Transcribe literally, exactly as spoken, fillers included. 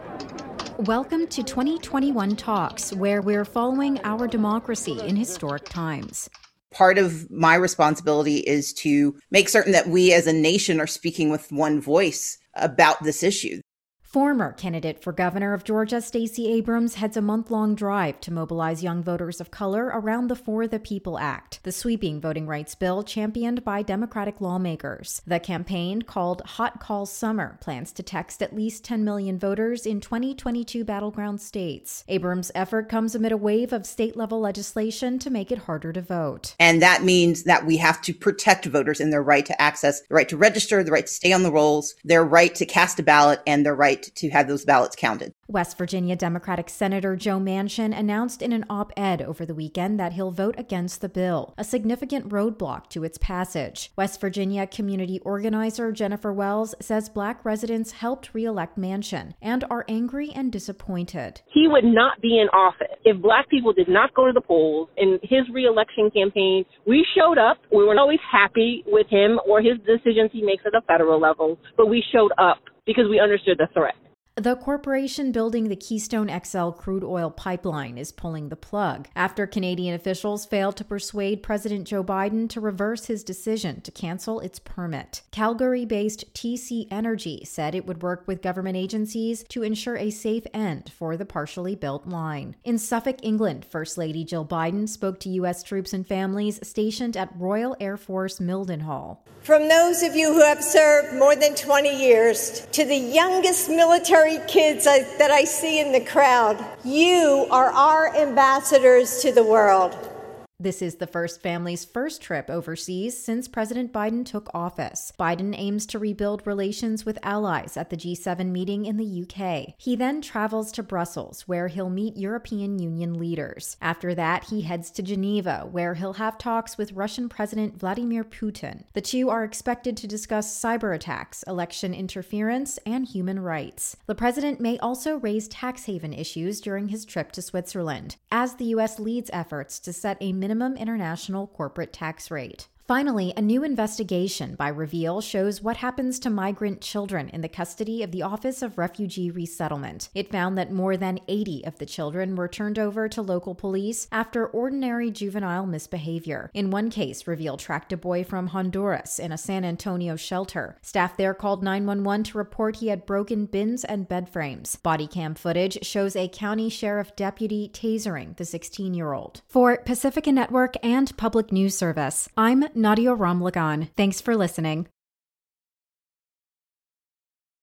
Welcome to twenty twenty-one Talks, where we're following our democracy in historic times. Part of my responsibility is to make certain that we as a nation are speaking with one voice about this issue. Former candidate for governor of Georgia, Stacey Abrams, heads a month-long drive to mobilize young voters of color around the For the People Act, the sweeping voting rights bill championed by Democratic lawmakers. The campaign, called Hot Call Summer, plans to text at least ten million voters in twenty twenty-two battleground states. Abrams' effort comes amid a wave of state-level legislation to make it harder to vote. And that means that we have to protect voters in their right to access, the right to register, the right to stay on the rolls, their right to cast a ballot, and their right to have those ballots counted. West Virginia Democratic Senator Joe Manchin announced in an op-ed over the weekend that he'll vote against the bill, a significant roadblock to its passage. West Virginia community organizer Jennifer Wells says Black residents helped re-elect Manchin and are angry and disappointed. He would not be in office if Black people did not go to the polls. In his re-election campaign, we showed up. We weren't always happy with him or his decisions he makes at the federal level, but we showed up because we understood the threat. The corporation building the Keystone X L crude oil pipeline is pulling the plug after Canadian officials failed to persuade President Joe Biden to reverse his decision to cancel its permit. Calgary-based T C Energy said it would work with government agencies to ensure a safe end for the partially built line. In Suffolk, England, First Lady Jill Biden spoke to U S troops and families stationed at Royal Air Force Mildenhall. From those of you who have served more than twenty years to the youngest military kids I, that I see in the crowd, you are our ambassadors to the world. This is the first family's first trip overseas since President Biden took office. Biden aims to rebuild relations with allies at the G seven meeting in the U K. He then travels to Brussels, where he'll meet European Union leaders. After that, he heads to Geneva, where he'll have talks with Russian President Vladimir Putin. The two are expected to discuss cyber attacks, election interference, and human rights. The president may also raise tax haven issues during his trip to Switzerland, as the U S leads efforts to set a minimum minimum international corporate tax rate. Finally, a new investigation by Reveal shows what happens to migrant children in the custody of the Office of Refugee Resettlement. It found that more than eighty of the children were turned over to local police after ordinary juvenile misbehavior. In one case, Reveal tracked a boy from Honduras in a San Antonio shelter. Staff there called nine one one to report he had broken bins and bed frames. Body cam footage shows a county sheriff deputy tasering the sixteen-year-old. For Pacifica Network and Public News Service, I'm Nadia Ramlagan. Thanks for listening.